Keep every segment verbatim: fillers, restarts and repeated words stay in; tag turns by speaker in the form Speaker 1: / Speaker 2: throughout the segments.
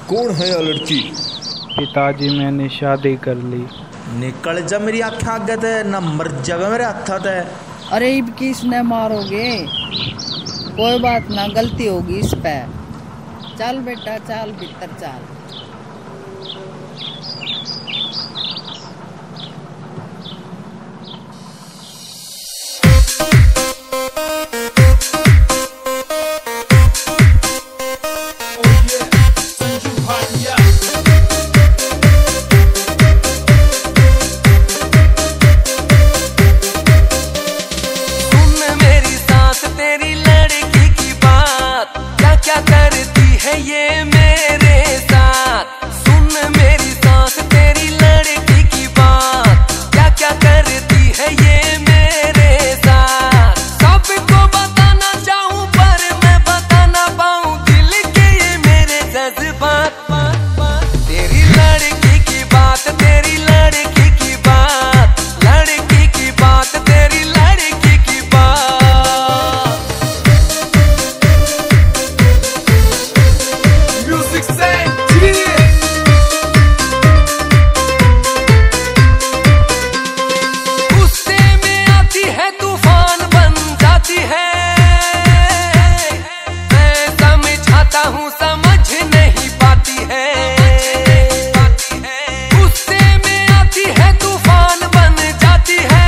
Speaker 1: कौन है यह लड़की?
Speaker 2: पिताजी मैंने शादी कर ली।
Speaker 3: निकल जा मेरी आँखें आगे ते, न मर जावे मेरे हाथ ते।
Speaker 4: अरे इब किसने मारोगे? कोई बात ना, गलती होगी इस पे। चल बेटा चल, भीतर चल।
Speaker 5: क्या करती है ये मेरे साथ, सुन मेरी सांस तेरी लड़की की बात। क्या क्या करती है ये मेरे साथ, सबको बताना चाहूं पर मैं बता ना पाऊं दिल के ये मेरे जज्बात। तेरी लड़की की बात, तेरी लड़की की बात, लड़की की बात, तेरी लड़की की बात। हूँ समझ नहीं पाती है, गुस्से में आती है तूफान बन जाती है।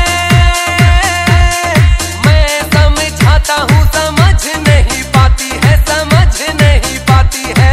Speaker 5: मैं समझाता हूँ समझ नहीं पाती है, समझ नहीं पाती है।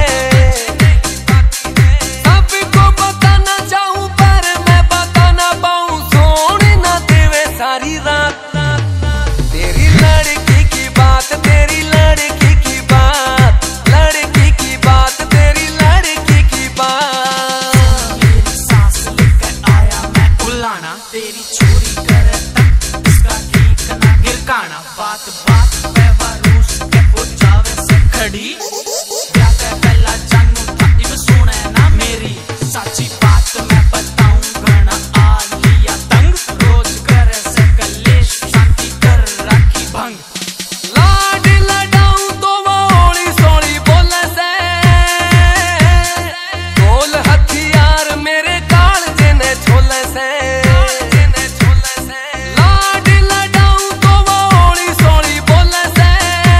Speaker 5: सबको बताना चाहूँ पर मैं बता ना पाऊँ, सोने ना देवे सारी रात। तेरी लड़की की बात, तेरी लड़की की बात, लड़की की बात, तेरी लड़की की बात।
Speaker 6: मेरी सांस लेकर आया मैं उलाना, तेरी चोरी करे तक इसका ठीक ना गिरकाना। बात बात पे वारूस के हो जावे से खड़ी, क्या कह पहला जानू था इब सुने ना मेरी साची बात। मैं बताऊं घना आ लिया तंग, रोज करे से कलेश शांति कर रखी भंग।
Speaker 5: लाड लडाऊं तो वो ओली सोली बोले से, बोल हथियार मेरे काल जिने छोले से। लाड लडाऊं तो वो ओली सोली बोले से,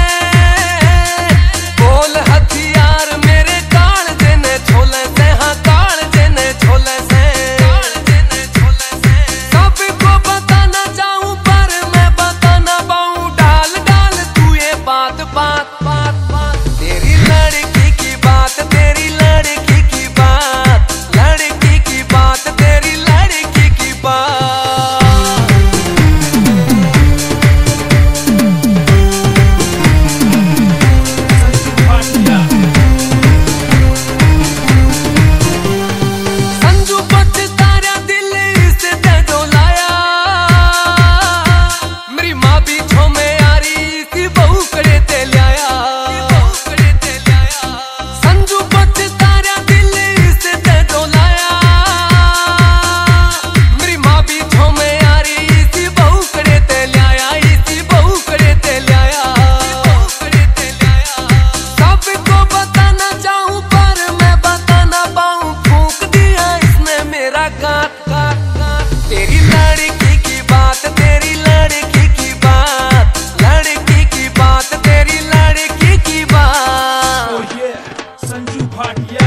Speaker 5: बोल हथियार मेरे काल जिने छोले से। हाँ काल जिने छोले से। सबको बताना चाहूं पर मैं बता ना पाऊं, डाल डाल तू ये बात बात बात बात। तेरी लड़की की बात, तेरी लड़की की बात, लड़की की बात, तेरी लड़की की बात। संजू पछतारा दिल इससे डोलाया, मेरी माँ भी छो में आ रही थी बहू करे ते लिया। संजू पछतारा दिल इससे डोलाया, मेरी माँ भी छो में आ रही थी बहू करे ते लिया, इसी बहू करे ते लिया। सबको बताना चाहूं पर मैं बता ना पाऊं, फूंक दिया इसने मेरा काट काट काट। तेरी लड़की की बात, तेरी लड़की की बात, लड़की की बात, तेरी लड़की की बात।
Speaker 6: संजू भाटिया।